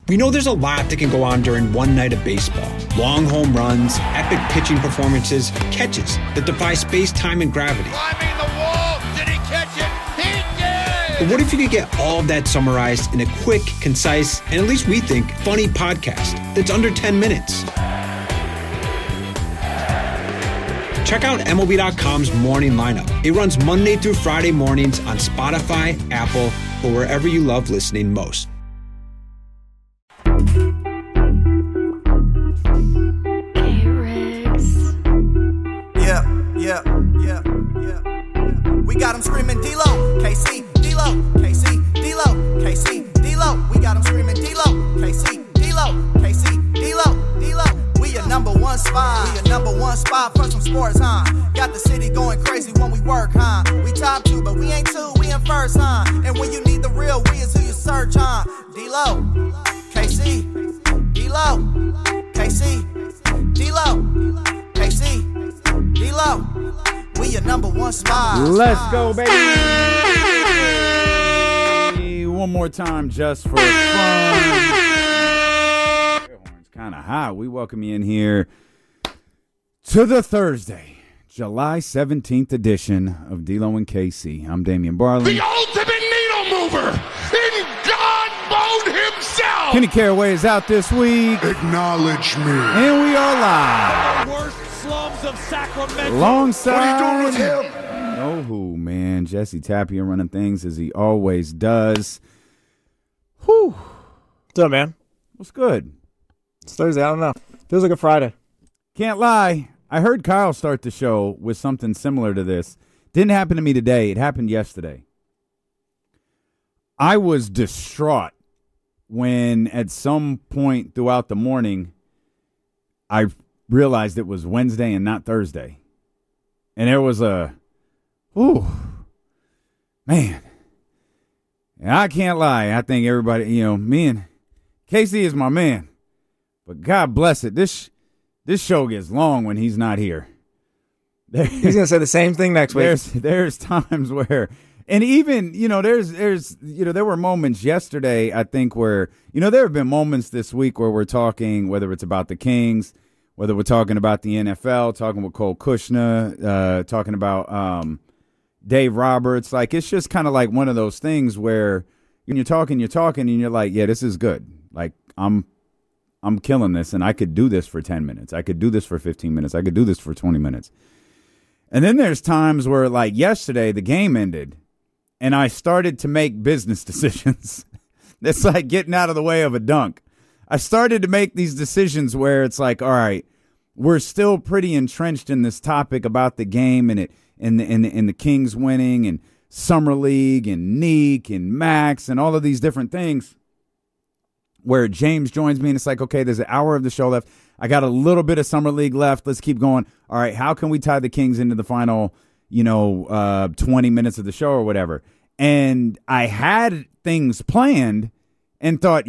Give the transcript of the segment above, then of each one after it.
We know there's a lot that can go on during one night of baseball. Long home runs, epic pitching performances, catches that defy space, time, and gravity. Climbing the wall, did he catch it? He did! But what if you could get all of that summarized in a quick, concise, and at least we think, funny podcast that's under 10 minutes? Check out MLB.com's morning lineup. It runs Monday through Friday mornings on Spotify, Apple, or wherever you love listening most. We got them screaming D-Lo, KC, D-Lo, KC, D-Lo, KC, D-Lo. We got them screaming D-Lo, KC, D-Lo, KC, D-Lo, D-Lo. We your number one spot. We your number one spot for some sports, huh? Got the city going crazy when we work, huh? We top two, but we ain't two, we in first, huh? And when you need the real, we is who you search, huh? D-Lo, KC, D-Lo, KC, D-Lo, KC, D-Lo. We your number one spot. Let's go, baby. One more time just for fun. It's kind of hot. We welcome you in here to the Thursday, July 17th edition of D-Lo and KC. I'm Damian Barley. The ultimate needle mover in God mode himself. Kenny Caraway is out this week. Acknowledge me. And we are live. Worst slums of Sacramento. Alongside. What are you doing with him? Know who, man? Jesse Tapia running things as he always does. Whew. What's up, man? What's good? It's Thursday. I don't know. Feels like a Friday. Can't lie. I heard Kyle start the show with something similar to this. Didn't happen to me today. It happened yesterday. I was distraught when at some point throughout the morning I realized it was Wednesday and not Thursday. And there was man. And I can't lie. I think everybody, me and Casey is my man. But God bless it. This show gets long when he's not here. He's going to say the same thing next week. There's times where, and even, there were moments yesterday, I think, where, there have been moments this week where we're talking, whether it's about the Kings, whether we're talking about the NFL, talking with Cole Kushner, talking about Dave Roberts. Like, it's just kind of like one of those things where when you're talking, and you're like, yeah, this is good. Like, I'm killing this, and I could do this for 10 minutes. I could do this for 15 minutes. I could do this for 20 minutes. And then there's times where, like yesterday, the game ended, and I started to make business decisions. It's like getting out of the way of a dunk. I started to make these decisions where it's like, all right, we're still pretty entrenched in this topic about the game and the Kings winning and Summer League and Neek and Max and all of these different things where James joins me and it's like, okay, there's an hour of the show left. I got a little bit of Summer League left. Let's keep going. All right, how can we tie the Kings into the final, 20 minutes of the show or whatever? And I had things planned and thought,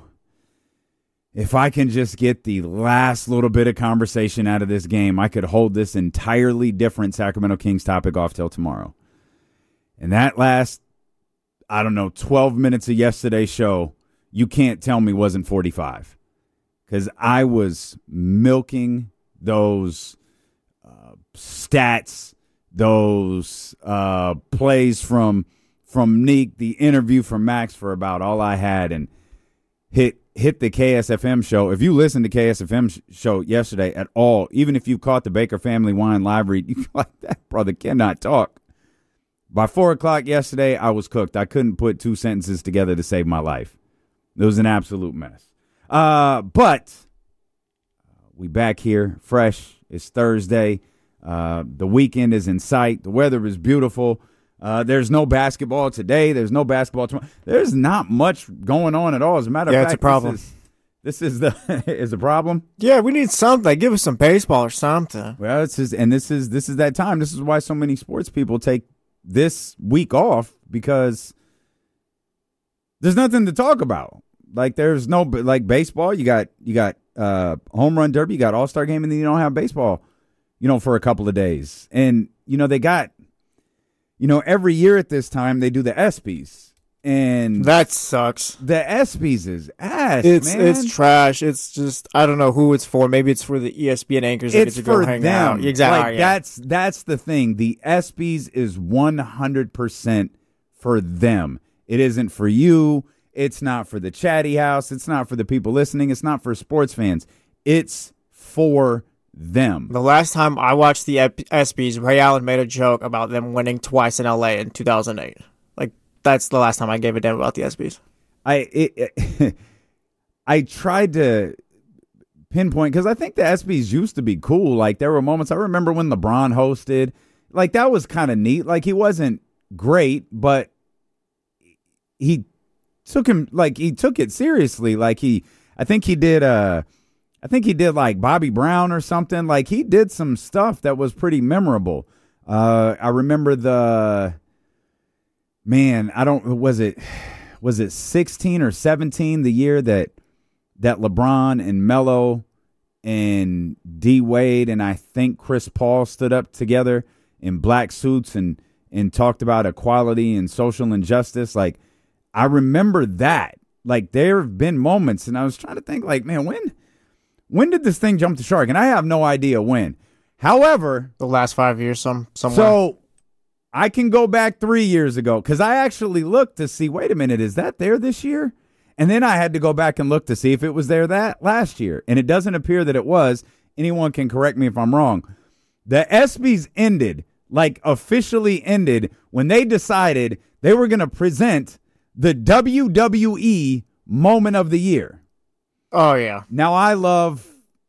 if I can just get the last little bit of conversation out of this game, I could hold this entirely different Sacramento Kings topic off till tomorrow. And that last, 12 minutes of yesterday's show, you can't tell me wasn't 45. Because I was milking those stats, those plays from Neek, the interview from Max for about all I had, and hit the KSFM show. If you listened to KSFM show yesterday at all, even if you caught the Baker Family Wine live read, you like, that brother cannot talk. By 4 o'clock yesterday, I was cooked. I couldn't put two sentences together to save my life. It was an absolute mess. But we back here fresh. It's Thursday. The weekend is in sight. The weather is beautiful. There's no basketball today. There's no basketball tomorrow. There's not much going on at all. As a matter of fact, it's a problem. This is a problem. Yeah, we need something. Give us some baseball or something. Well, this is that time. This is why so many sports people take this week off, because there's nothing to talk about. Like, there's no, like, baseball. You got home run derby. You got All-Star game, and then you don't have baseball, for a couple of days. And they got, every year at this time they do the ESPYs, And that sucks. The ESPYs is ass, man. It's trash. It's just, I don't know who it's for. Maybe it's for the ESPN anchors that get to go hang out. Exactly. Like, that's the thing. The ESPYs is 100% for them. It isn't for you. It's not for the chatty house. It's not for the people listening. It's not for sports fans. It's for them. The last time I watched the ESPYs, Ray Allen made a joke about them winning twice in LA in 2008. Like, that's the last time I gave a damn about the ESPYs. I tried to pinpoint, because I think the ESPYs used to be cool. Like, there were moments, I remember when LeBron hosted. Like, that was kind of neat. Like, he wasn't great, but he took it seriously. Like, I think he did like Bobby Brown or something. Like, he did some stuff that was pretty memorable. I remember was it 16 or 17, the year that LeBron and Melo and D Wade and I think Chris Paul stood up together in black suits and talked about equality and social injustice. Like, I remember that. Like, there have been moments, and I was trying to think, like, man, when did this thing jump the shark? And I have no idea when. However, the last 5 years, somewhere. So I can go back 3 years ago, because I actually looked to see, wait a minute, is that there this year? And then I had to go back and look to see if it was there that last year. And it doesn't appear that it was. Anyone can correct me if I'm wrong. The ESPYs ended, like officially ended, when they decided they were going to present the WWE Moment of the Year. Oh, yeah. Now, I loved.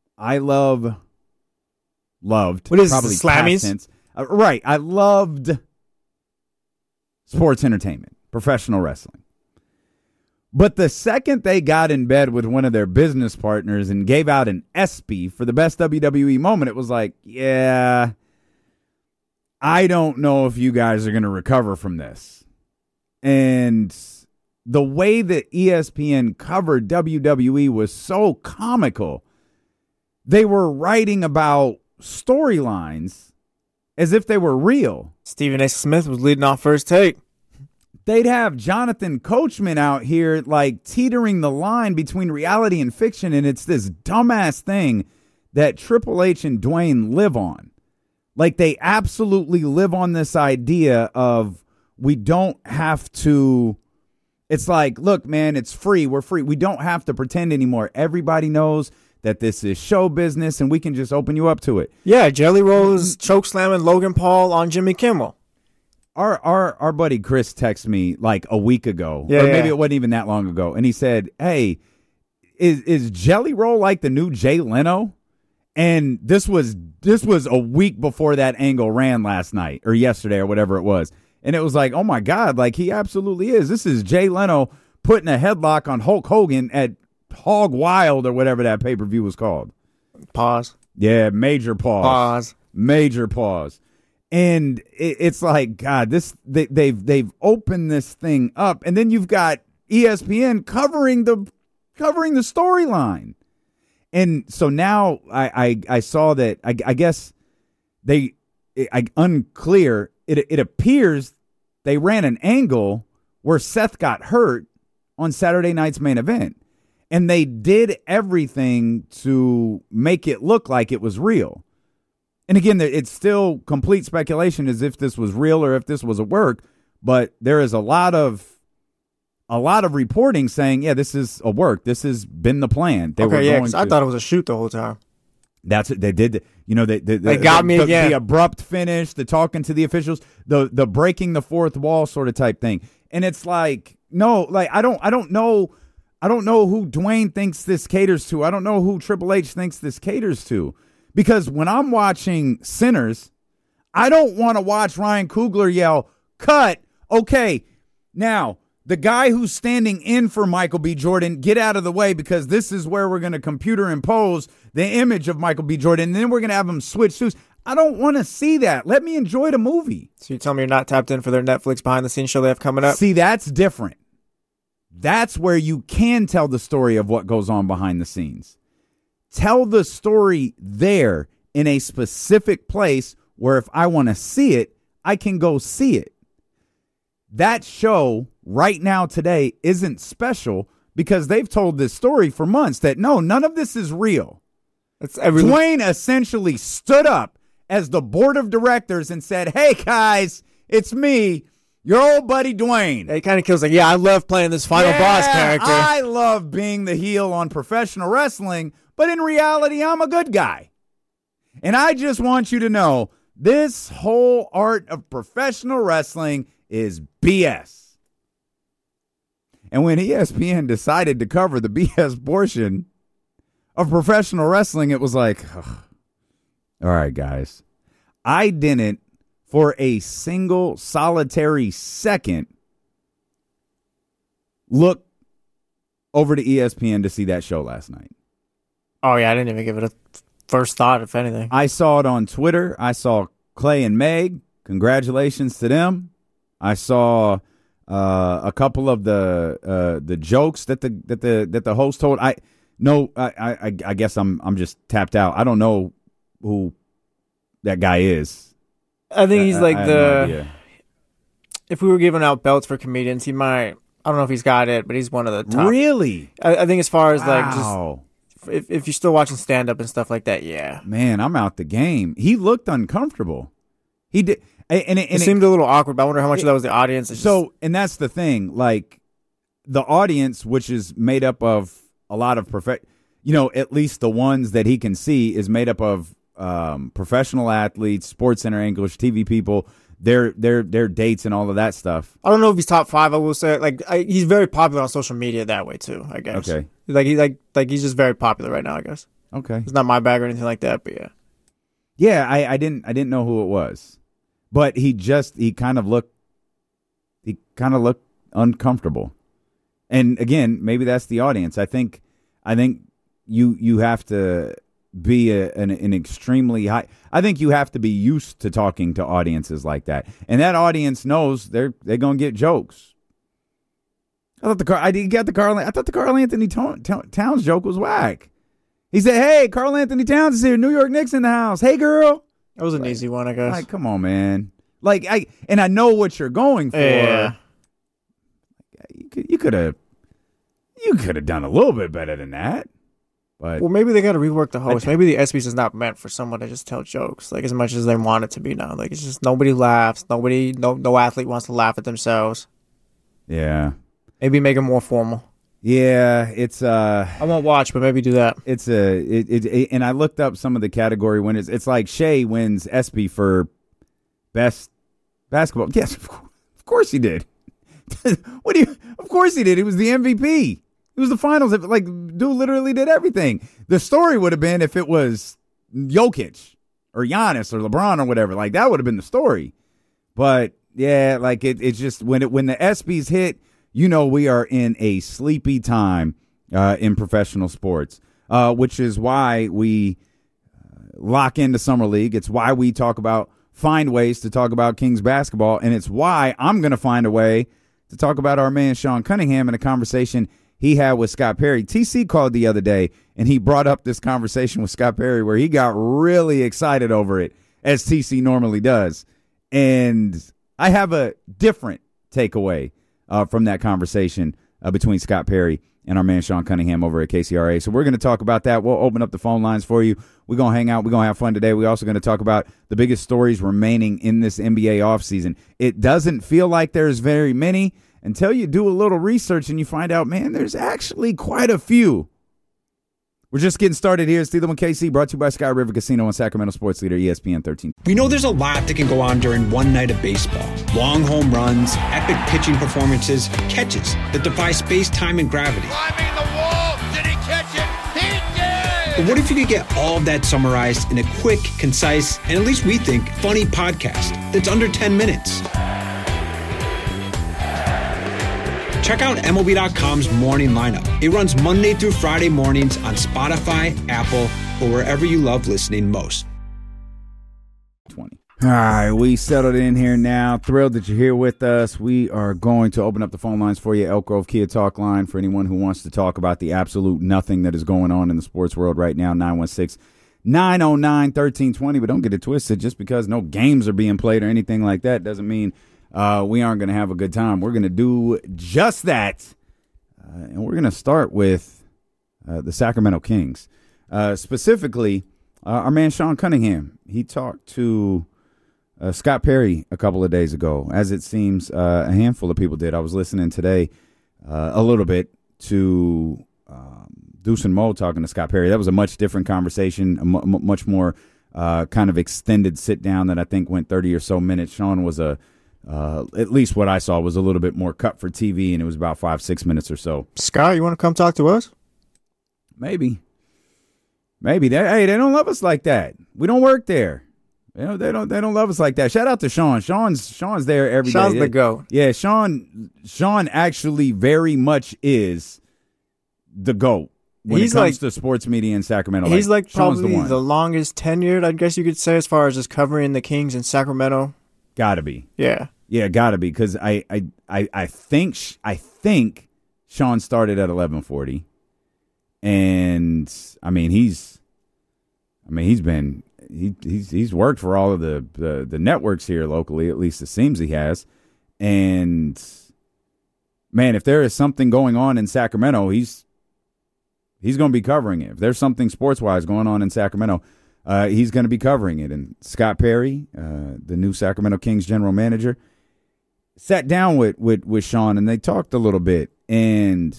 What is probably the Slammies? Right. I loved sports entertainment, professional wrestling. But the second they got in bed with one of their business partners and gave out an ESPY for the best WWE moment, it was like, yeah, I don't know if you guys are going to recover from this. And the way that ESPN covered WWE was so comical. They were writing about storylines as if they were real. Stephen A. Smith was leading off First Take. They'd have Jonathan Coachman out here like teetering the line between reality and fiction, and it's this dumbass thing that Triple H and Dwayne live on. Like, they absolutely live on this idea of we don't have to. It's like, look, man, it's free. We're free. We don't have to pretend anymore. Everybody knows that this is show business, and we can just open you up to it. Yeah, Jelly Roll's chokeslamming Logan Paul on Jimmy Kimmel. Our buddy Chris texted me like a week ago, or maybe it wasn't even that long ago, and he said, hey, is Jelly Roll like the new Jay Leno? And this was a week before that angle ran last night or yesterday or whatever it was. And it was like, oh, my God, like, he absolutely is. This is Jay Leno putting a headlock on Hulk Hogan at Hog Wild or whatever that pay-per-view was called. Pause. Yeah, major pause. Pause. Major pause. And it's like, God, they've opened this thing up. And then you've got ESPN covering the storyline. And so now I saw that, I guess unclear. It appears they ran an angle where Seth got hurt on Saturday night's main event. And they did everything to make it look like it was real. And again, it's still complete speculation as if this was real or if this was a work. But there is a lot of reporting saying, yeah, this is a work. This has been the plan. I thought it was a shoot the whole time. That's what they did. They got me again. The abrupt finish, the talking to the officials, the breaking the fourth wall sort of type thing. And it's like, no, like I don't know who Dwayne thinks this caters to. I don't know who Triple H thinks this caters to. Because when I'm watching Sinners, I don't want to watch Ryan Coogler yell, cut. Okay, now the guy who's standing in for Michael B. Jordan, get out of the way, because this is where we're going to computer impose the image of Michael B. Jordan, and then we're going to have him switch suits. I don't want to see that. Let me enjoy the movie. So you tell me you're not tapped in for their Netflix behind-the-scenes show they have coming up? See, that's different. That's where you can tell the story of what goes on behind the scenes. Tell the story there in a specific place where if I want to see it, I can go see it. That show right now today isn't special because they've told this story for months that no, none of this is real. Dwayne essentially stood up as the board of directors and said, hey, guys, it's me, your old buddy Dwayne. It kind of kills I love playing this final boss character. I love being the heel on professional wrestling, but in reality, I'm a good guy. And I just want you to know this whole art of professional wrestling is BS. And when ESPN decided to cover the BS portion of professional wrestling, it was like, ugh. All right, guys, I didn't for a single solitary second look over to ESPN to see that show last night. Oh, yeah, I didn't even give it a first thought, if anything. I saw it on Twitter. I saw Clay and Meg. Congratulations to them. I saw a couple of the jokes that the host told. I guess I'm just tapped out. I don't know who that guy is. I think he's like no if we were giving out belts for comedians, he might. I don't know if he's got it, but he's one of the top. Really? I think as far as like just if you're still watching stand up and stuff like that, yeah. Man, I'm out the game. He looked uncomfortable. He did, and it seemed a little awkward. But I wonder how much of that was the audience. And that's the thing. Like the audience, which is made up of a lot of at least the ones that he can see is made up of professional athletes, Sports Center English, TV people, their dates and all of that stuff. I don't know if he's top 5. I will say, he's very popular on social media that way too. I guess. Okay. He's just very popular right now. I guess. Okay. It's not my bag or anything like that, but yeah. Yeah, I didn't know who it was, but he kind of looked uncomfortable, and again, maybe that's the audience. I think you have to be an extremely high. I think you have to be used to talking to audiences like that, and that audience knows they're gonna get jokes. I thought the Karl Anthony Towns joke was whack. He said, "Hey, Karl Anthony Towns is here. New York Knicks in the house. Hey, girl." That was an easy one, I guess. Like, come on, man. I know what you're going for. Yeah. You could have done a little bit better than that. But well, maybe they got to rework the host. Maybe the ESPYs is not meant for someone to just tell jokes as much as they want it to be now. It's just nobody laughs. No athlete wants to laugh at themselves. Yeah. Maybe make it more formal. Yeah, it's I won't watch, but maybe do that. It's and I looked up some of the category winners. It's like Shea wins ESPY for best basketball. Yes, of course he did. Of course he did. He was the MVP. It was the finals. Dude literally did everything. The story would have been if it was Jokic or Giannis or LeBron or whatever. That would have been the story. But yeah, it's just when the ESPYs hit, we are in a sleepy time in professional sports, which is why we lock into Summer League. It's why we find ways to talk about Kings basketball, and it's why I'm going to find a way to talk about our man Sean Cunningham in a conversation he had with Scott Perry. TC called the other day, and he brought up this conversation with Scott Perry where he got really excited over it, as TC normally does. And I have a different takeaway from that conversation between Scott Perry and our man Sean Cunningham over at KCRA. So we're going to talk about that. We'll open up the phone lines for you. We're going to hang out. We're going to have fun today. We're also going to talk about the biggest stories remaining in this NBA offseason. It doesn't feel like there's very many until you do a little research and you find out, man, there's actually quite a few. We're just getting started here. It's Steelum and KC, brought to you by Sky River Casino and Sacramento Sports Leader ESPN 13. We know there's a lot that can go on during one night of baseball. Long home runs, epic pitching performances, catches that defy space, time, and gravity. Climbing the wall. Did he catch it? He did! But what if you could get all of that summarized in a quick, concise, and at least we think, funny podcast that's under 10 minutes? Check out MLB.com's Morning Lineup. It runs Monday through Friday mornings on Spotify, Apple, or wherever you love listening most. 20. All right, we settled in here now. Thrilled that you're here with us. We are going to open up the phone lines for you. Elk Grove Kia Talk line for anyone who wants to talk about the absolute nothing that is going on in the sports world right now. 916-909-1320. But don't get it twisted. Just because no games are being played or anything like that doesn't mean we aren't going to have a good time. We're going to do just that. And we're going to start with the Sacramento Kings. Specifically, our man Sean Cunningham. He talked to Scott Perry a couple of days ago, as it seems a handful of people did. I was listening today a little bit to Deuce and Mo talking to Scott Perry. That was a much different conversation, a much more kind of extended sit down that I think went 30 or so minutes. Sean was at least what I saw was a little bit more cut for TV, and it was about 5-6 minutes or so. Scott, you want to come talk to us? Maybe. They don't love us like that. We don't work there. They don't love us like that. Shout out to Sean. Sean's there every day. Sean's the GOAT. Yeah, Sean actually very much is the GOAT when it comes to sports media in Sacramento. He's like Sean's probably the longest tenured, I guess you could say, as far as just covering the Kings in Sacramento. Gotta be. Yeah. Yeah, gotta be, because I think Sean started at 1140, and he's worked for all of the networks here locally. At least it seems he has. And man, if there is something going on in Sacramento, he's going to be covering it. If there's something sports wise going on in Sacramento, he's going to be covering it. And Scott Perry, the new Sacramento Kings general manager, sat down with Sean, and they talked a little bit. And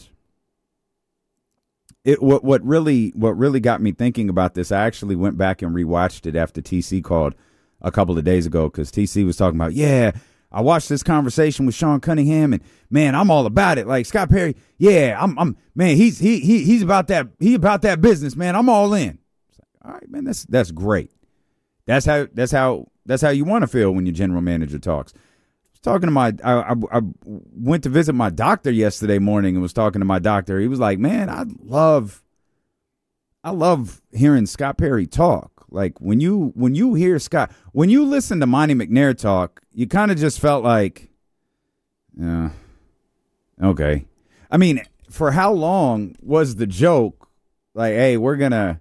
what really got me thinking about this, I actually went back and rewatched it after TC called a couple of days ago, because TC was talking about, I watched this conversation with Sean Cunningham, and man, I'm all about it. Like Scott Perry, I'm man, he's about that. He about that business, man. I'm all in. All right, man, that's great. That's how you want to feel when your general manager talks. Talking to I went to visit my doctor yesterday morning and was talking to my doctor. He was like, man, I love hearing Scott Perry talk. Like when you hear Scott, when you listen to Monty McNair talk, you kind of just felt like, okay. I mean, for how long was the joke like, hey, we're gonna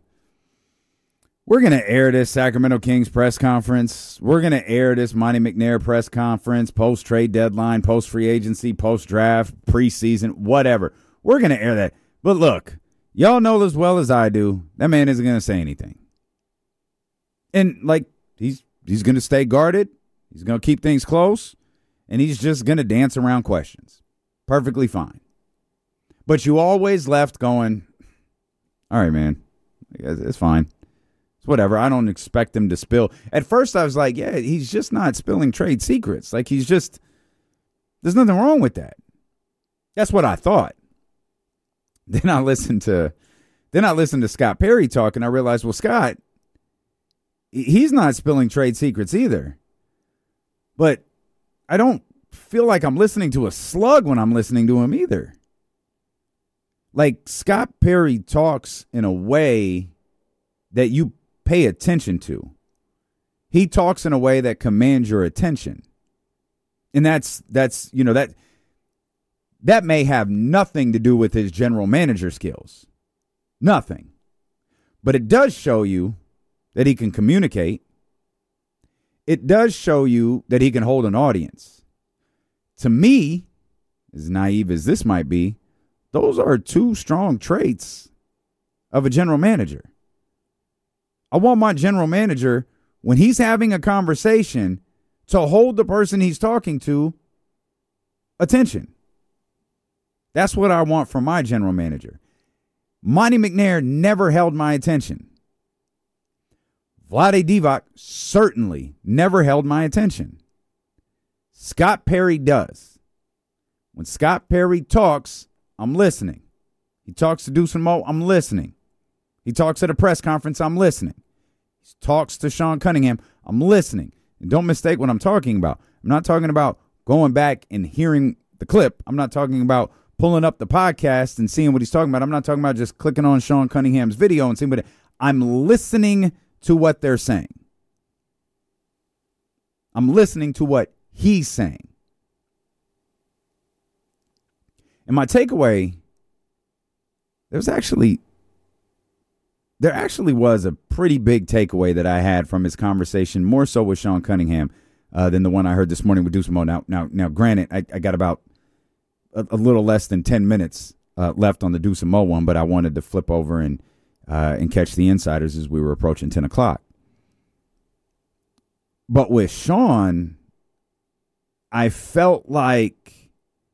air this Sacramento Kings press conference. We're going to air this Monty McNair press conference, post-trade deadline, post-free agency, post-draft, preseason, whatever. We're going to air that. But look, y'all know as well as I do, that man isn't going to say anything. And, like, he's going to stay guarded. He's going to keep things close. And he's just going to dance around questions. Perfectly fine. But you always left going, all right, man, it's fine. Whatever. I don't expect him to spill. At first, I was like, yeah, he's just not spilling trade secrets. Like, there's nothing wrong with that. That's what I thought. Then I listened to Scott Perry talk, and I realized, well, Scott, he's not spilling trade secrets either. But I don't feel like I'm listening to a slug when I'm listening to him either. Like, Scott Perry talks in a way that you pay attention to. He talks in a way that commands your attention. And that's that may have nothing to do with his general manager skills. Nothing. But it does show you that he can communicate. It does show you that he can hold an audience. To me, as naive as this might be, those are two strong traits of a general manager. I want my general manager, when he's having a conversation, to hold the person he's talking to attention. That's what I want from my general manager. Monty McNair never held my attention. Vlade Divac certainly never held my attention. Scott Perry does. When Scott Perry talks, I'm listening. He talks to Deuce and Mo, I'm listening. He talks at a press conference, I'm listening. He talks to Sean Cunningham, I'm listening. And don't mistake what I'm talking about. I'm not talking about going back and hearing the clip. I'm not talking about pulling up the podcast and seeing what he's talking about. I'm not talking about just clicking on Sean Cunningham's video and seeing what I'm listening to what they're saying. I'm listening to what he's saying. And my takeaway, there actually was a pretty big takeaway that I had from his conversation, more so with Sean Cunningham, than the one I heard this morning with Deuce Mo. Now, granted, I got about a little less than 10 minutes left on the Deuce Mo one, but I wanted to flip over and catch the insiders as we were approaching 10 o'clock. But with Sean, I felt like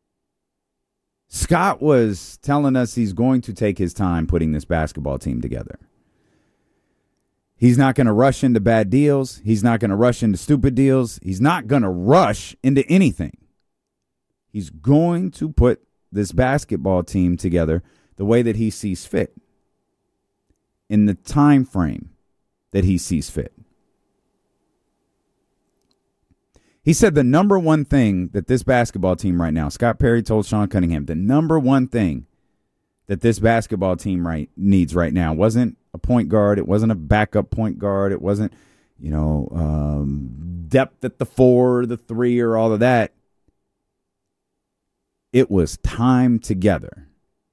Scott was telling us he's going to take his time putting this basketball team together. He's not going to rush into bad deals. He's not going to rush into stupid deals. He's not going to rush into anything. He's going to put this basketball team together the way that he sees fit, in the time frame that he sees fit. He said the number one thing that this basketball team right now, Scott Perry told Sean Cunningham, the number one thing that this basketball team needs right now wasn't a point guard. It wasn't a backup point guard. It wasn't, depth at the 4, the 3, or all of that. It was time together.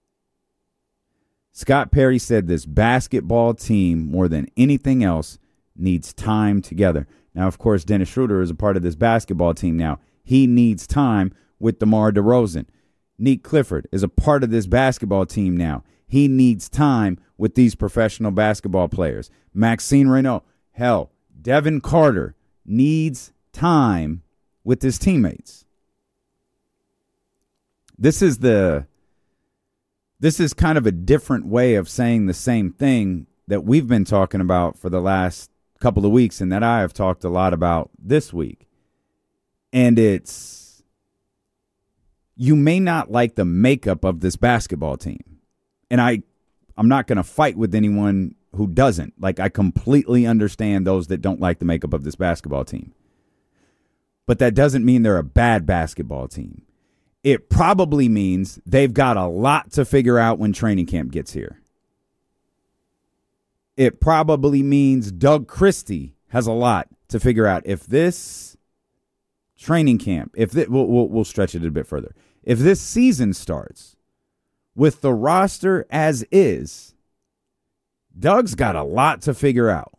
Scott Perry said this basketball team, more than anything else, needs time together. Now, of course, Dennis Schroeder is a part of this basketball team now. He needs time with DeMar DeRozan. Nick Clifford is a part of this basketball team now. He needs time with these professional basketball players. Maxine Renault, hell, Devin Carter needs time with his teammates. This is kind of a different way of saying the same thing that we've been talking about for the last couple of weeks and that I have talked a lot about this week. And it's, you may not like the makeup of this basketball team. And I'm not going to fight with anyone who doesn't. Like, I completely understand those that don't like the makeup of this basketball team. But that doesn't mean they're a bad basketball team. It probably means they've got a lot to figure out when training camp gets here. It probably means Doug Christie has a lot to figure out. If this training camp, we'll stretch it a bit further. If this season starts with the roster as is, Doug's got a lot to figure out.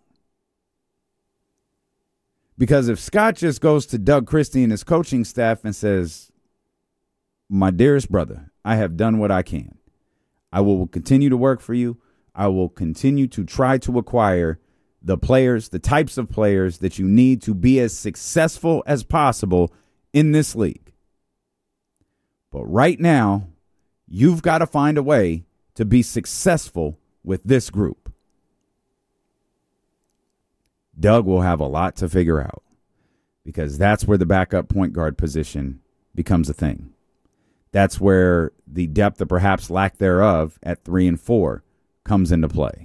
Because if Scott just goes to Doug Christie and his coaching staff and says, my dearest brother, I have done what I can. I will continue to work for you. I will continue to try to acquire the players, the types of players that you need to be as successful as possible in this league. But right now, you've got to find a way to be successful with this group. Doug will have a lot to figure out, because that's where the backup point guard position becomes a thing. That's where the depth, or perhaps lack thereof, at 3 and 4 comes into play.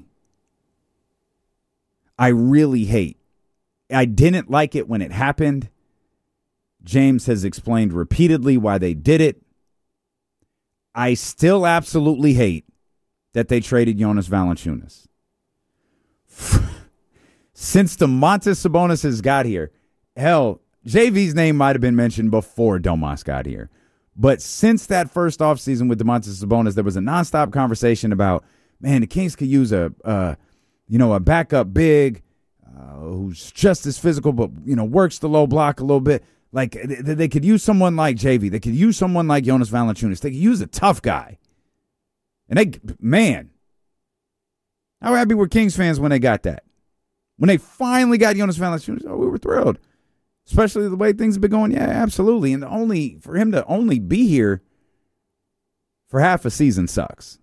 I didn't like it when it happened. James has explained repeatedly why they did it. I still absolutely hate that they traded Jonas Valanciunas. Since Domantas Sabonis has got here, hell, JV's name might have been mentioned before Domas got here. But since that first offseason with Domantas Sabonis, there was a nonstop conversation about, man, the Kings could use a backup big who's just as physical, but, works the low block a little bit. Like, they could use someone like JV. They could use someone like Jonas Valanciunas. They could use a tough guy. And how happy were Kings fans when they got that? When they finally got Jonas Valanciunas, we were thrilled. Especially the way things have been going. Yeah, absolutely. And for him to only be here for half a season sucks.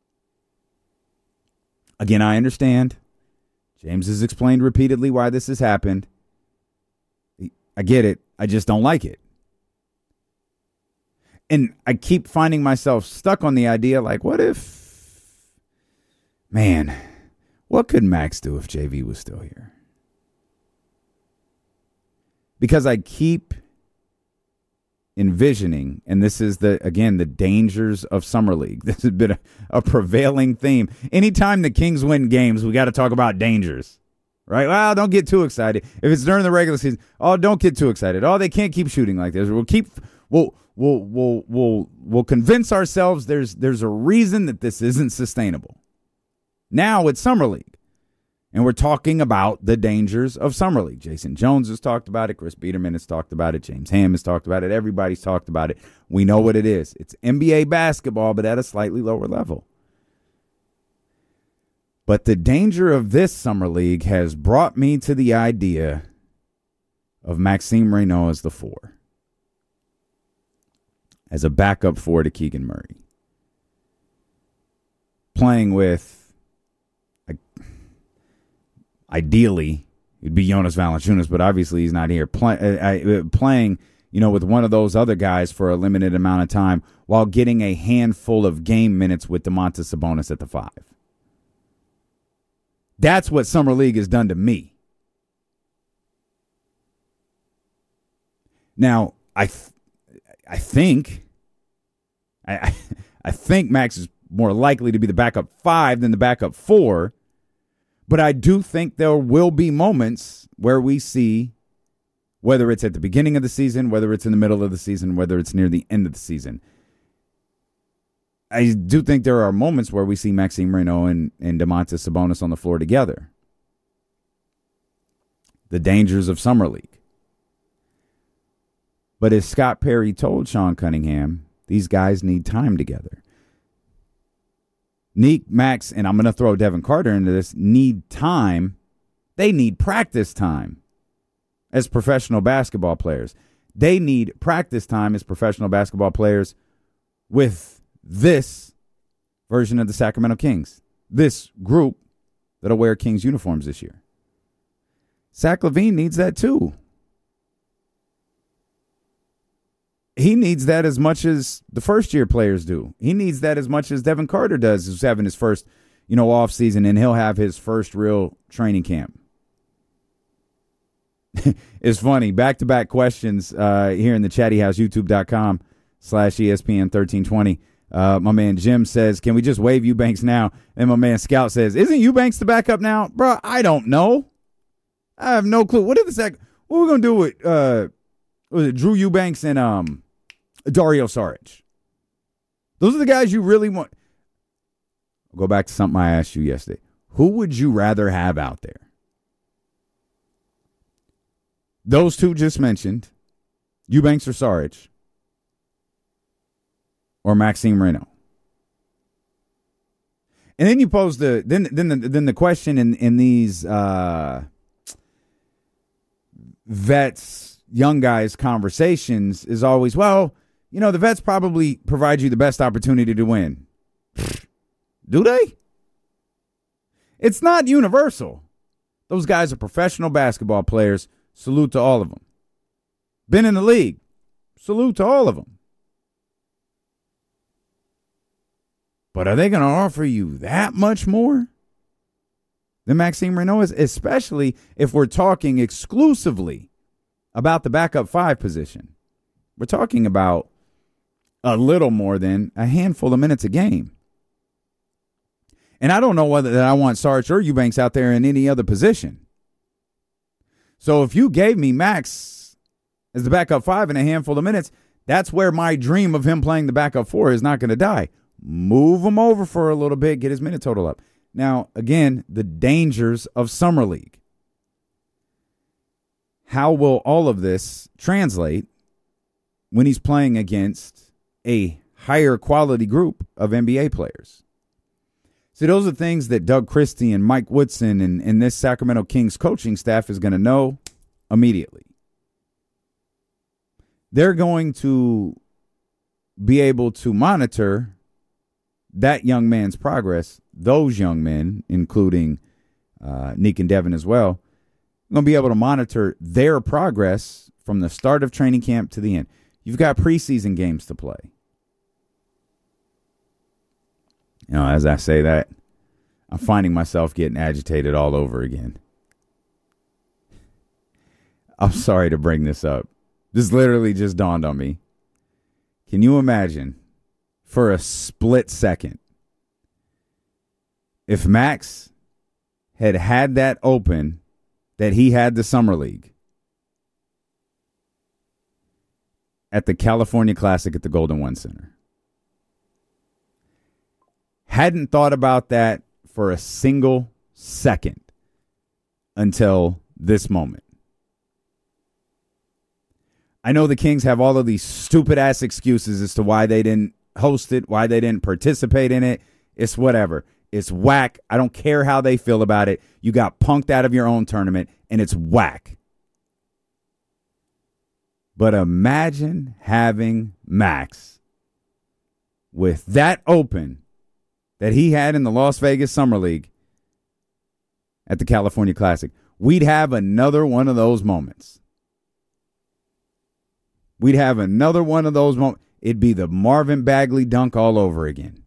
Again, I understand. James has explained repeatedly why this has happened. I get it. I just don't like it. And I keep finding myself stuck on the idea, like, what could Max do if JV was still here? Because I keep envisioning, and this is the dangers of Summer League. This has been a prevailing theme. Anytime the Kings win games, we got to talk about dangers, right? Well, don't get too excited. If it's during the regular season, don't get too excited. They can't keep shooting like this. We'll convince ourselves there's a reason that this isn't sustainable. Now it's Summer League. And we're talking about the dangers of Summer League. Jason Jones has talked about it. Chris Biederman has talked about it. James Ham has talked about it. Everybody's talked about it. We know what it is. It's NBA basketball, but at a slightly lower level. But the danger of this Summer League has brought me to the idea of Maxime Reynaud as the 4. As a backup 4 to Keegan Murray. Playing with, ideally, it'd be Jonas Valanciunas, but obviously he's not here. Playing, with one of those other guys for a limited amount of time while getting a handful of game minutes with Domantas Sabonis at the 5. That's what Summer League has done to me. Now, I think Max is more likely to be the backup 5 than the backup 4, but I do think there will be moments where we see, whether it's at the beginning of the season, whether it's in the middle of the season, whether it's near the end of the season, I do think there are moments where we see Maxime Reynaud and Domantas Sabonis on the floor together. The dangers of Summer League. But as Scott Perry told Sean Cunningham, these guys need time together. Neek, Max, and I'm going to throw Devin Carter into this, need time. They need practice time as professional basketball players. They need practice time as professional basketball players with this version of the Sacramento Kings, this group that'll wear Kings uniforms this year. Zach LaVine needs that too. He needs that as much as the first-year players do. He needs that as much as Devin Carter does, who's having his first, off season, and he'll have his first real training camp. It's funny. Back-to-back questions here in the Chatty House, youtube.com/ESPN1320. My man Jim says, can we just waive Eubanks now? And my man Scout says, isn't Eubanks the backup now? Bro, I don't know. I have no clue. What are we going to do with was it Drew Eubanks and Dario Saric? Those are the guys you really want. I'll go back to something I asked you yesterday. Who would you rather have out there? Those two just mentioned, Eubanks or Saric, or Maxime Reynaud. And then you pose the question in these vets, young guys conversations is always, well, the vets probably provide you the best opportunity to win. Do they? It's not universal. Those guys are professional basketball players. Salute to all of them. Been in the league. Salute to all of them. But are they going to offer you that much more than Maxime Reynaud is? Especially if we're talking exclusively about the backup 5 position. We're talking about a little more than a handful of minutes a game. And I don't know whether that I want Sarge or Eubanks out there in any other position. So if you gave me Max as the backup 5 in a handful of minutes, that's where my dream of him playing the backup 4 is not going to die. Move him over for a little bit, get his minute total up. Now, again, the dangers of Summer League. How will all of this translate when he's playing against a higher quality group of NBA players? See, those are things that Doug Christie and Mike Woodson and this Sacramento Kings coaching staff is going to know immediately. They're going to be able to monitor that young man's progress, those young men, including Neek and Devin as well, going to be able to monitor their progress from the start of training camp to the end. You've got preseason games to play. As I say that, I'm finding myself getting agitated all over again. I'm sorry to bring this up. This literally just dawned on me. Can you imagine, for a split second, if Max had that open that he had the Summer League at the California Classic at the Golden One Center? Hadn't thought about that for a single second. until this moment. I know the Kings have all of these stupid-ass excuses as to why they didn't host it, why they didn't participate in it. It's whatever. It's whack. I don't care how they feel about it. You got punked out of your own tournament, and it's whack. But imagine having Max with that open that he had in the Las Vegas Summer League at the California Classic. We'd have another one of those moments. We'd have another one of those moments. It'd be the Marvin Bagley dunk all over again.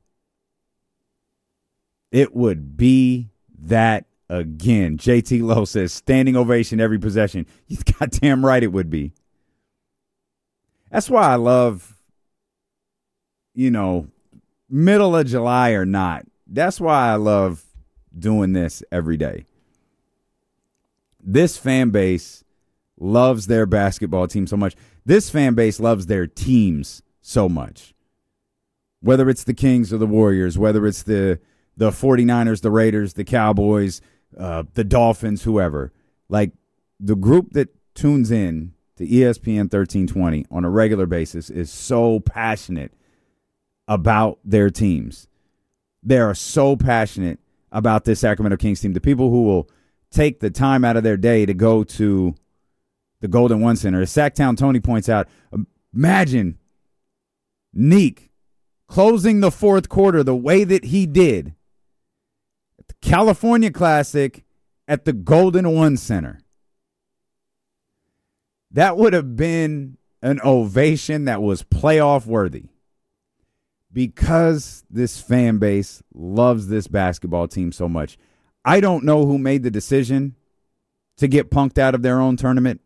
It would be that again. JT Lowe says, standing ovation every possession. He's goddamn right it would be. That's why I love, middle of July or not. That's why I love doing this every day. This fan base loves their basketball team so much. This fan base loves their teams so much. Whether it's the Kings or the Warriors, whether it's the 49ers, the Raiders, the Cowboys, the Dolphins, whoever. Like, the group that tunes in to ESPN 1320 on a regular basis is so passionate about their teams. They are so passionate about this Sacramento Kings team. The people who will take the time out of their day to go to the Golden One Center. As Sacktown Tony points out, imagine Neek closing the fourth quarter the way that he did at the California Classic at the Golden One Center. That would have been an ovation that was playoff worthy because this fan base loves this basketball team so much. I don't know who made the decision to get punked out of their own tournament,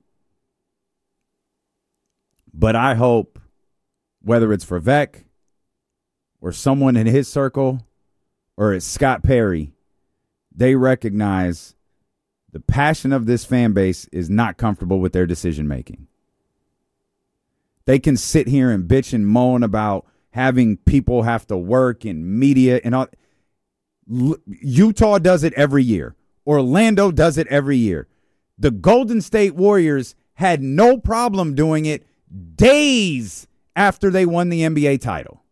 but I hope, whether it's for Vec or someone in his circle or it's Scott Perry, they recognize the passion of this fan base is not comfortable with their decision making. They can sit here and bitch and moan about having people have to work in media and all. Utah does it every year. Orlando does it every year. The Golden State Warriors had no problem doing it days after they won the NBA title.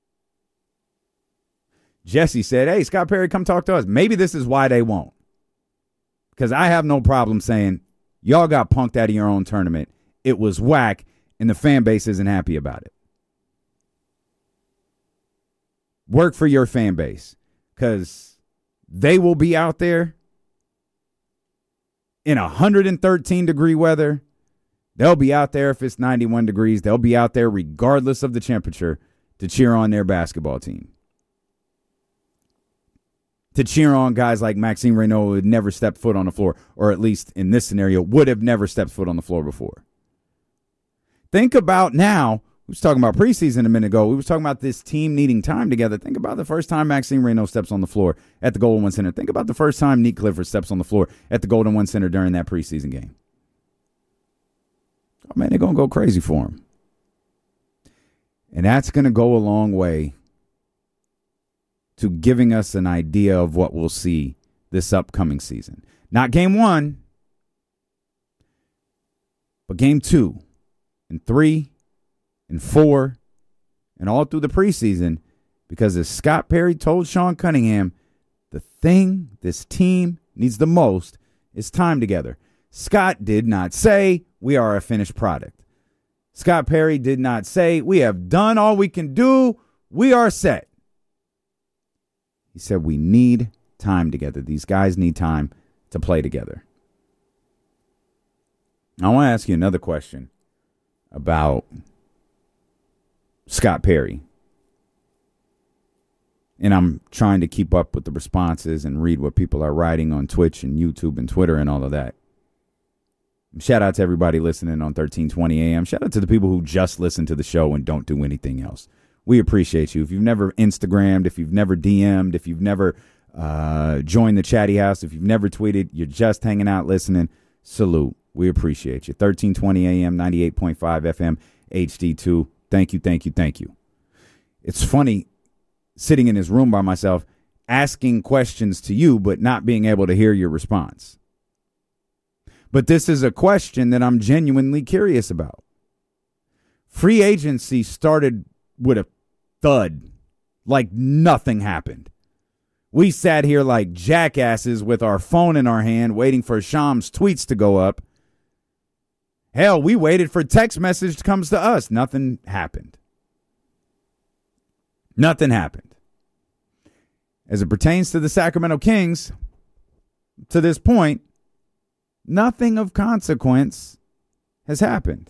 Jesse said, hey, Scott Perry, come talk to us. Maybe this is why they won't. Because I have no problem saying, y'all got punked out of your own tournament. It was whack, and the fan base isn't happy about it. Work for your fan base, because they will be out there in 113-degree weather. They'll be out there if it's 91 degrees. They'll be out there regardless of the temperature to cheer on their basketball team. To cheer on guys like Maxime Reynaud, who had never stepped foot on the floor, or at least in this scenario, would have never stepped foot on the floor before. Think about now, we was talking about preseason a minute ago, we was talking about this team needing time together. Think about the first time Maxime Reynaud steps on the floor at the Golden One Center. Think about the first time Nick Clifford steps on the floor at the Golden One Center during that preseason game. Oh, man, they're going to go crazy for him. And that's going to go a long way to giving us an idea of what we'll see this upcoming season. Not game 1, but game 2 and 3 and 4 and all through the preseason, because as Scott Perry told Sean Cunningham, the thing this team needs the most is time together. Scott did not say we are a finished product. Scott Perry did not say we have done all we can do, we are set. He said we need time together. These guys need time to play together. I want to ask you another question about Scott Perry. And I'm trying to keep up with the responses and read what people are writing on Twitch and YouTube and Twitter and all of that. Shout out to everybody listening on 1320 AM. Shout out to the people who just listen to the show and don't do anything else. We appreciate you. If you've never Instagrammed, if you've never DM'd, if you've never joined the chatty house, if you've never tweeted, you're just hanging out listening, salute. We appreciate you. 1320 AM, 98.5 FM, HD2. Thank you, thank you, thank you. It's funny sitting in this room by myself asking questions to you but not being able to hear your response. But this is a question that I'm genuinely curious about. Free agency started with a thud, like nothing happened. We sat here like jackasses with our phone in our hand waiting for Shams' tweets to go up. Hell, we waited for text message comes to us. Nothing happened. Nothing happened. As it pertains to the Sacramento Kings, to this point, nothing of consequence has happened.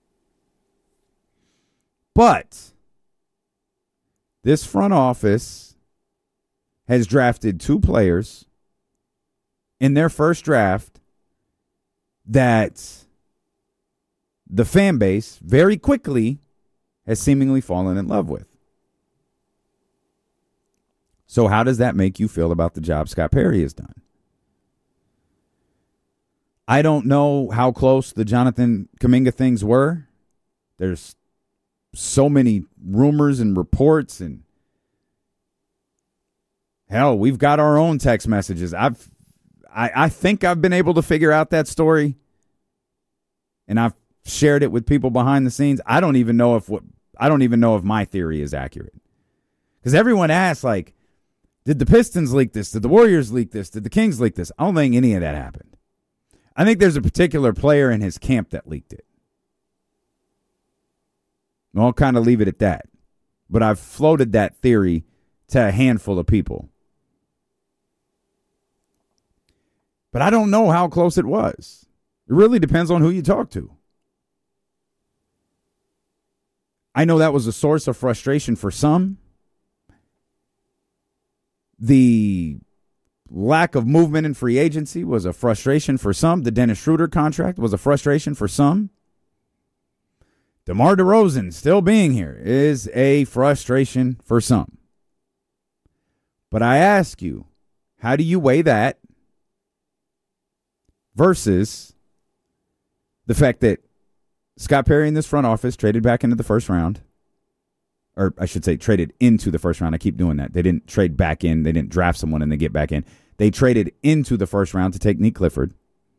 But this front office has drafted 2 players in their first draft that the fan base very quickly has seemingly fallen in love with. So how does that make you feel about the job Scott Perry has done? I don't know how close the Jonathan Kuminga things were. There's so many rumors and reports, and hell, we've got our own text messages. I think I've been able to figure out that story, and I've shared it with people behind the scenes. I don't even know if my theory is accurate, because everyone asks, like, did the Pistons leak this? Did the Warriors leak this? Did the Kings leak this? I don't think any of that happened. I think there's a particular player in his camp that leaked it. I'll kind of leave it at that. But I've floated that theory to a handful of people. But I don't know how close it was. It really depends on who you talk to. I know that was a source of frustration for some. The lack of movement in free agency was a frustration for some. The Dennis Schroeder contract was a frustration for some. DeMar DeRozan still being here is a frustration for some. But I ask you, how do you weigh that versus the fact that Scott Perry in this front office traded back into the first round? Or I should say traded into the first round. I keep doing that. They didn't trade back in. They didn't draft someone and then get back in. They traded into the first round to take Nick Clifford.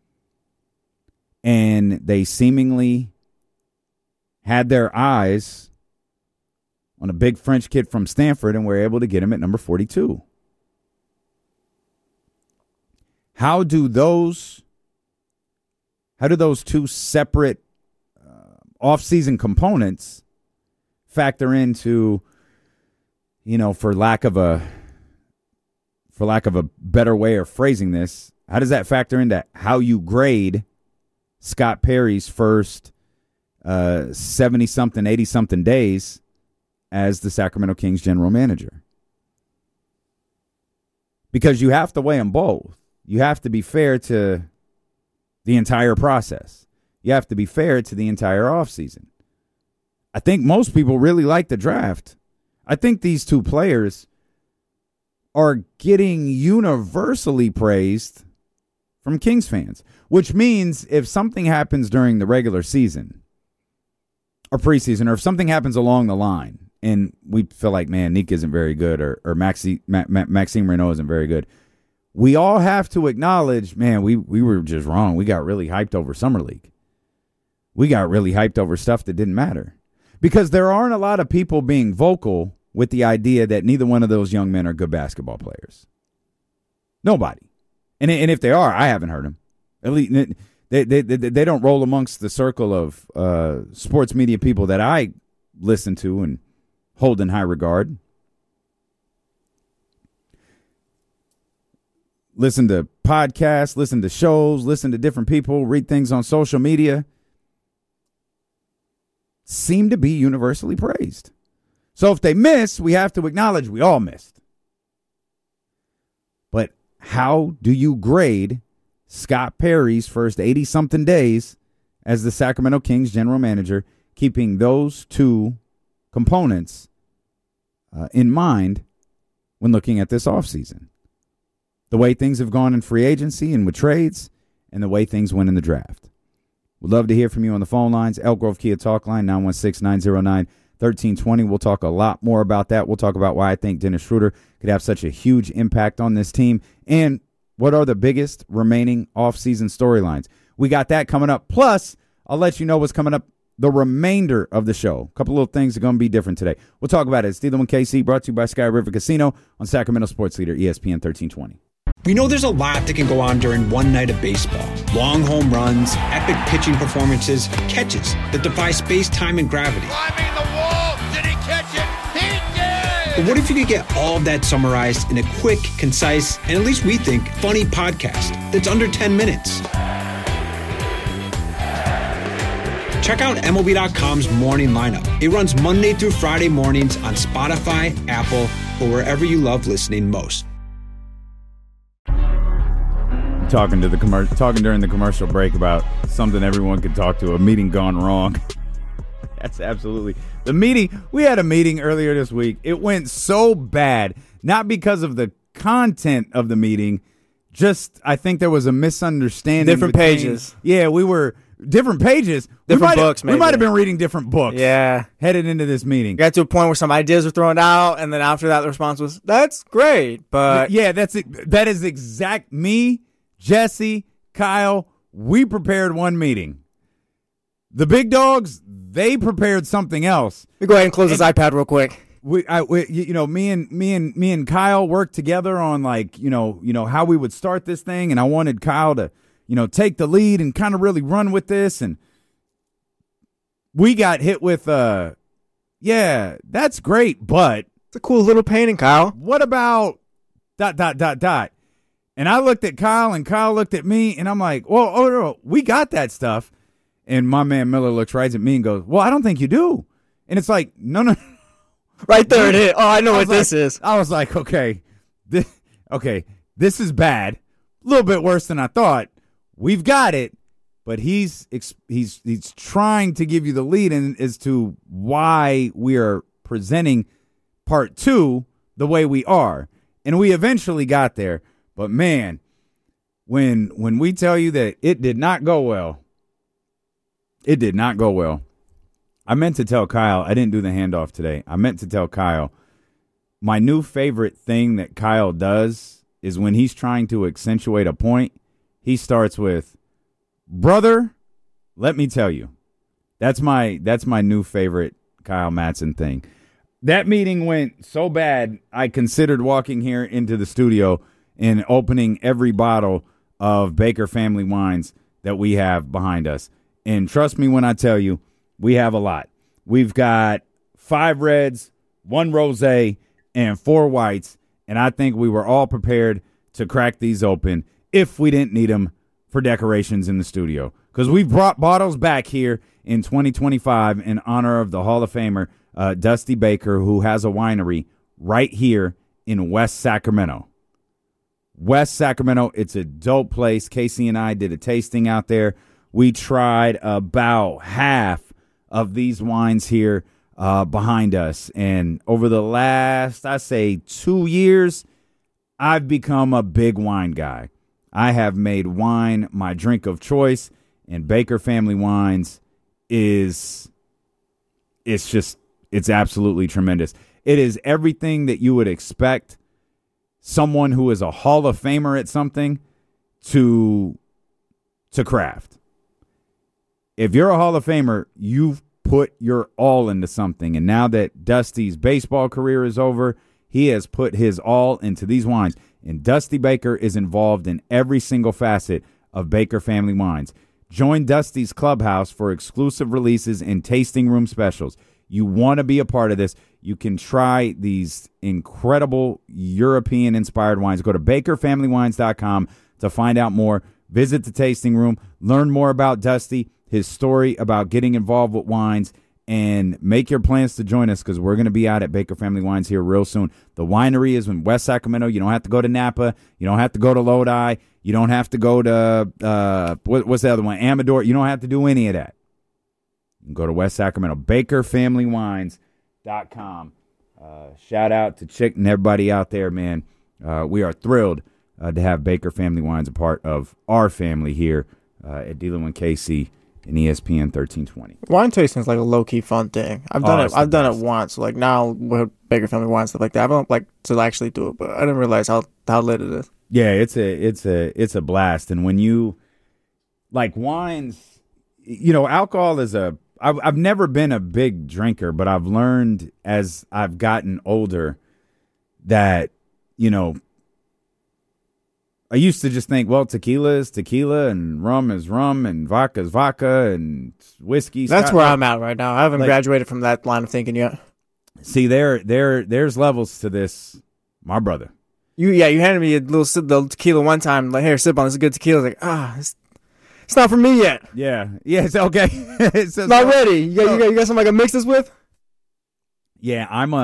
And they seemingly had their eyes on a big French kid from Stanford and were able to get him at number 42. How do those 2 separate offseason components factor into, for lack of a better way of phrasing this, how does that factor into how you grade Scott Perry's first 70-something, 80-something days as the Sacramento Kings general manager? Because you have to weigh them both. You have to be fair to the entire process. You have to be fair to the entire offseason. I think most people really like the draft. I think these 2 players are getting universally praised from Kings fans, which means if something happens during the regular season or preseason, or if something happens along the line and we feel like, man, Nick isn't very good, or Maxime Renaud isn't very good, we all have to acknowledge, man, we were just wrong. We got really hyped over Summer League. We got really hyped over stuff that didn't matter. Because there aren't a lot of people being vocal with the idea that neither one of those young men are good basketball players. Nobody. And if they are, I haven't heard them. At least they don't roll amongst the circle of sports media people that I listen to and hold in high regard. Listen to podcasts, listen to shows, listen to different people, read things on social media. Seem to be universally praised. So if they miss, we have to acknowledge we all missed. But how do you grade Scott Perry's first 80-something days as the Sacramento Kings general manager, keeping those 2 components in mind when looking at this offseason? The way things have gone in free agency and with trades, and the way things went in the draft. We'd love to hear from you on the phone lines. Elk Grove Kia Talk Line, 916-909-1320. We'll talk a lot more about that. We'll talk about why I think Dennis Schroeder could have such a huge impact on this team and what are the biggest remaining offseason storylines. We got that coming up. Plus, I'll let you know what's coming up the remainder of the show. A couple little things are going to be different today. We'll talk about it. It's Dealing with KC, brought to you by Sky River Casino on Sacramento Sports Leader, ESPN 1320. We know there's a lot that can go on during one night of baseball. Long home runs, epic pitching performances, catches that defy space, time, and gravity. Climbing the wall. Did he catch it? He did! But what if you could get all of that summarized in a quick, concise, and at least we think, funny podcast that's under 10 minutes? Check out MLB.com's Morning Lineup. It runs Monday through Friday mornings on Spotify, Apple, or wherever you love listening most. Talking during the commercial break about something everyone could talk to, a meeting gone wrong. That's absolutely the meeting. We had a meeting earlier this week. It went so bad, not because of the content of the meeting, just I think there was a misunderstanding. Different pages. Yeah, we were different pages. Different books, maybe. We might have been reading different books. Yeah. Headed into this meeting. Got to a point where some ideas were thrown out, and then after that, the response was, "That's great," but yeah, that's it. That is exact me. Jesse, Kyle, we prepared one meeting. The big dogs, they prepared something else. Let me go ahead and close this iPad real quick. Me and Kyle worked together on how we would start this thing, and I wanted Kyle to, take the lead and kind of really run with this, and we got hit with, yeah, that's great, but It's a cool little painting, Kyle. What about ... And I looked at Kyle, and Kyle looked at me, and I'm like, well, no, we got that stuff. And my man Miller looks right at me and goes, well, I don't think you do. And it's like, no. Right there it is. Oh, I know what this is. I was like, okay, this is bad. A little bit worse than I thought. We've got it, but he's trying to give you the lead in as to why we are presenting part 2 the way we are. And we eventually got there. But, man, when we tell you that it did not go well, it did not go well. I meant to tell Kyle, I didn't do the handoff today. I meant to tell Kyle, my new favorite thing that Kyle does is when he's trying to accentuate a point, he starts with, brother, let me tell you. That's my new favorite Kyle Madsen thing. That meeting went so bad, I considered walking here into the studio and opening every bottle of Baker Family Wines that we have behind us. And trust me when I tell you, we have a lot. We've got 5 reds, 1 rosé, and 4 whites, and I think we were all prepared to crack these open if we didn't need them for decorations in the studio. Because we brought bottles back here in 2025 in honor of the Hall of Famer, Dusty Baker, who has a winery right here in West Sacramento. West Sacramento, it's a dope place. Casey and I did a tasting out there. We tried about half of these wines here behind us. And over the last, I say, 2 years, I've become a big wine guy. I have made wine my drink of choice, and Baker Family Wines it's absolutely tremendous. It is everything that you would expect someone who is a Hall of Famer at something to craft. If you're a Hall of Famer, you've put your all into something. And now that Dusty's baseball career is over, he has put his all into these wines. And Dusty Baker is involved in every single facet of Baker Family Wines. Join Dusty's Clubhouse for exclusive releases and tasting room specials. You want to be a part of this. You can try these incredible European-inspired wines. Go to bakerfamilywines.com to find out more. Visit the tasting room. Learn more about Dusty, his story about getting involved with wines, and make your plans to join us because we're going to be out at Baker Family Wines here real soon. The winery is in West Sacramento. You don't have to go to Napa. You don't have to go to Lodi. You don't have to go to, what's the other one? Amador. You don't have to do any of that. You can go to West Sacramento, bakerfamilywines.com. Shout out to Chick and everybody out there, man. We are thrilled to have Baker Family Wines a part of our family here at Dealing with KC and ESPN 1320. Wine tasting is like a low-key fun thing. I've done it once. Like now with Baker Family Wine, stuff like that. I don't like to actually do it, but I didn't realize how lit it is. Yeah, it's a blast. And when you like wines, alcohol is I've never been a big drinker, but I've learned as I've gotten older that, I used to just think, well, tequila is tequila and rum is rum and vodka is vodka and whiskey. That's where I'm at right now. I haven't graduated from that line of thinking yet. See, there's levels to this, my brother. You handed me a little sip of tequila one time. Like, here, sip on this good tequila. I was like, it's not for me yet. Yeah, it's okay. It's not ready. You got something I can mix this with? Yeah,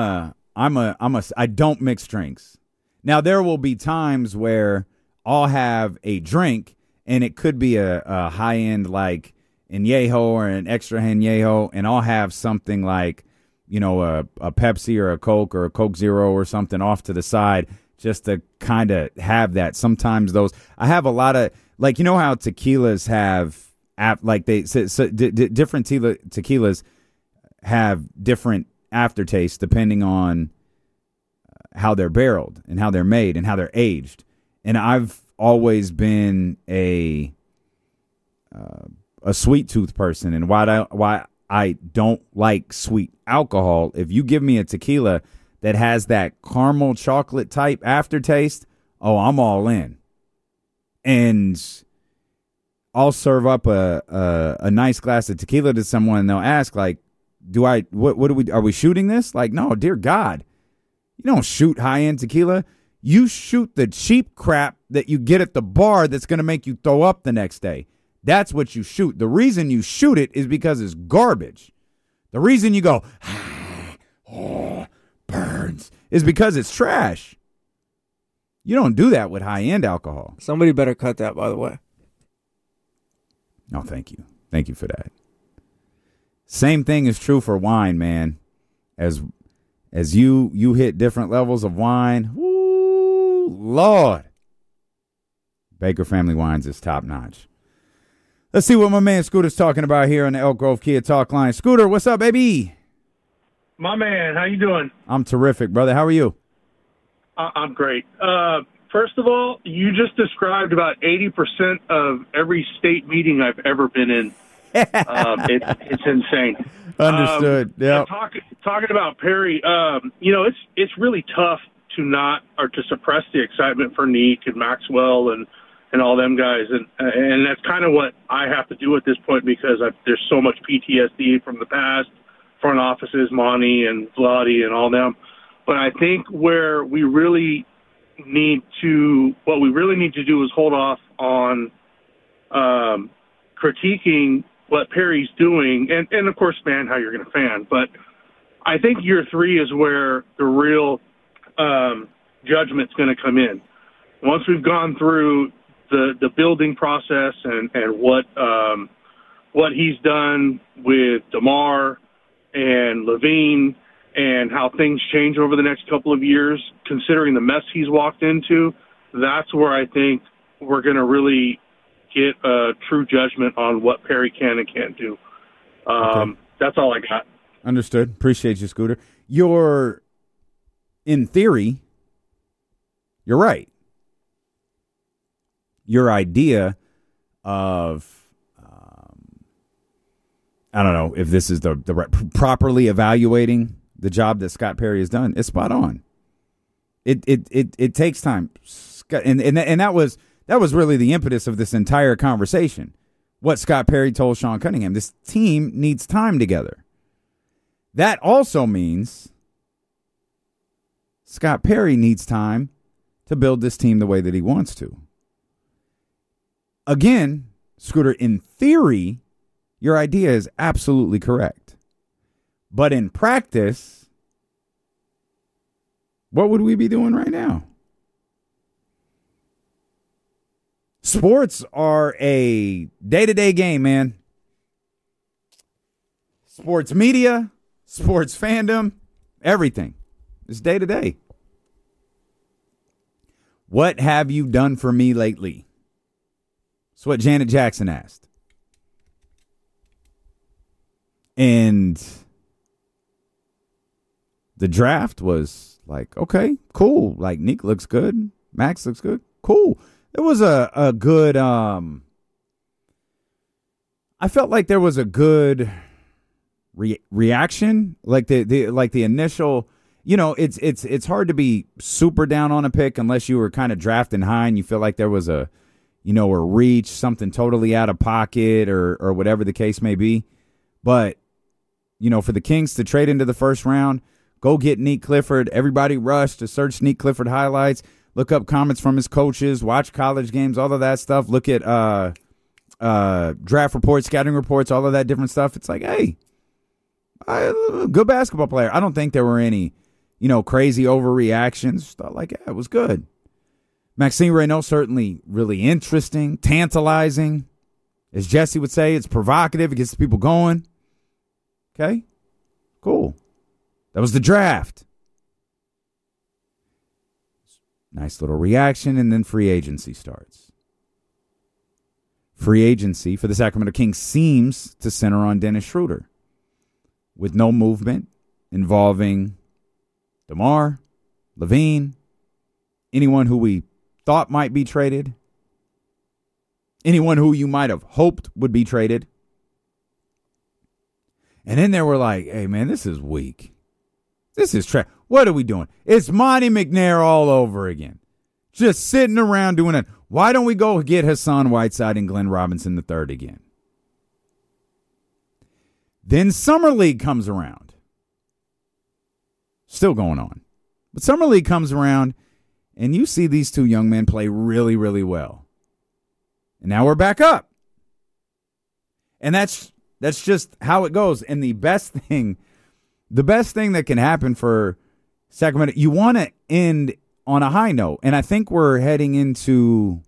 I don't mix drinks. Now there will be times where I'll have a drink and it could be a high end like añejo or an extra añejo, and I'll have something like, a Pepsi or a Coke or a Coke Zero or something off to the side just to kind of have that. Sometimes I have a lot of, like, how tequilas have, different tequilas have different aftertaste depending on how they're barreled and how they're made and how they're aged. And I've always been a sweet tooth person, and why I don't like sweet alcohol. If you give me a tequila that has that caramel chocolate type aftertaste, I'm all in. And I'll serve up a nice glass of tequila to someone, and they'll ask, like, are we shooting this? Like, no, dear God, you don't shoot high-end tequila. You shoot the cheap crap that you get at the bar that's going to make you throw up the next day. That's what you shoot. The reason you shoot it is because it's garbage. The reason you go, burns, is because it's trash. You don't do that with high-end alcohol. Somebody better cut that, by the way. No, thank you. Thank you for that. Same thing is true for wine, man. As you hit different levels of wine, woo, Lord. Baker Family Wines is top notch. Let's see what my man Scooter's talking about here on the Elk Grove Kia Talk line. Scooter, what's up, baby? My man, how you doing? I'm terrific, brother. How are you? I'm great. First of all, you just described about 80% of every state meeting I've ever been in. It's insane. Understood. Yeah. Talking about Perry, it's really tough to suppress the excitement for Neek and Maxwell and all them guys, and that's kind of what I have to do at this point because there's so much PTSD from the past, front offices, Monty and Vladdy and all them. But I think what we really need to do is hold off on critiquing what Perry's doing, and of course, fan how you're going to fan. But I think year 3 is where the real judgment's going to come in. Once we've gone through the building process and what he's done with DeMar and Levine and how things change over the next couple of years, considering the mess he's walked into, that's where I think we're going to really get a true judgment on what Perry can and can't do. Okay. That's all I got. Understood. Appreciate you, Scooter. In theory, you're right. Your idea of, I don't know if this is the right, properly evaluating the job that Scott Perry has done, is spot on. It takes time, and that was really the impetus of this entire conversation. What Scott Perry told Sean Cunningham, this team needs time together. That also means Scott Perry needs time to build this team the way that he wants to. Again, Scooter, in theory, your idea is absolutely correct. But in practice, what would we be doing right now? Sports are a day-to-day game, man. Sports media, sports fandom, everything. It's day-to-day. What have you done for me lately? That's what Janet Jackson asked. And the draft was like, okay, cool. Like, Nick looks good. Max looks good. Cool. It was a good I felt like there was a good reaction, like the initial. It's hard to be super down on a pick unless you were kind of drafting high and you feel like there was a reach, something totally out of pocket or whatever the case may be. But, for the Kings to trade into the first round, go get Nick Clifford. Everybody rushed to search Nick Clifford highlights, look up comments from his coaches, watch college games, all of that stuff. Look at draft reports, scouting reports, all of that different stuff. It's like, hey, good basketball player. I don't think there were any, crazy overreactions. Thought like, yeah, it was good. Maxime Reynaud, certainly really interesting, tantalizing. As Jesse would say, it's provocative. It gets people going. Okay, cool. That was the draft. Nice little reaction, and then free agency starts. Free agency for the Sacramento Kings seems to center on Dennis Schroeder, with no movement involving DeMar, LaVine, anyone who we thought might be traded, anyone who you might have hoped would be traded. And then they were like, hey, man, this is weak. This is trash. What are we doing? It's Monty McNair all over again. Just sitting around doing it. Why don't we go get Hassan Whiteside and Glenn Robinson III again? Then Summer League comes around. Still going on. But Summer League comes around, and you see these two young men play really, really well. And now we're back up. And that's just how it goes. And the best thing that can happen for Sacramento, you want to end on a high note. And I think we're heading into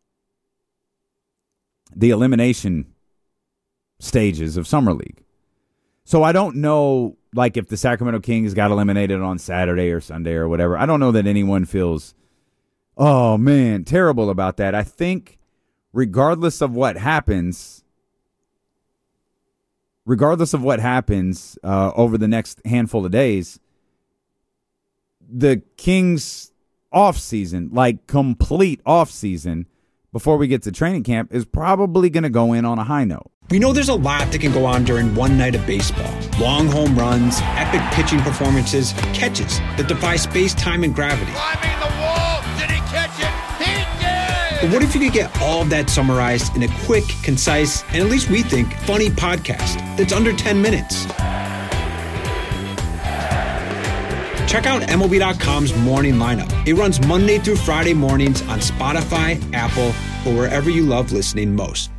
the elimination stages of Summer League. So I don't know, like, if the Sacramento Kings got eliminated on Saturday or Sunday or whatever. I don't know that anyone feels, oh, man, terrible about that. I think regardless of what happens over the next handful of days, the Kings offseason, like complete offseason, before we get to training camp, is probably going to go in on a high note. We know there's a lot that can go on during one night of baseball. Long home runs, epic pitching performances, catches that defy space, time, and gravity. Climbing the wall. Did he catch it? He did! But what if you could get all of that summarized in a quick, concise, and at least we think, funny podcast that's under 10 minutes? Check out MLB.com's Morning Lineup. It runs Monday through Friday mornings on Spotify, Apple, or wherever you love listening most.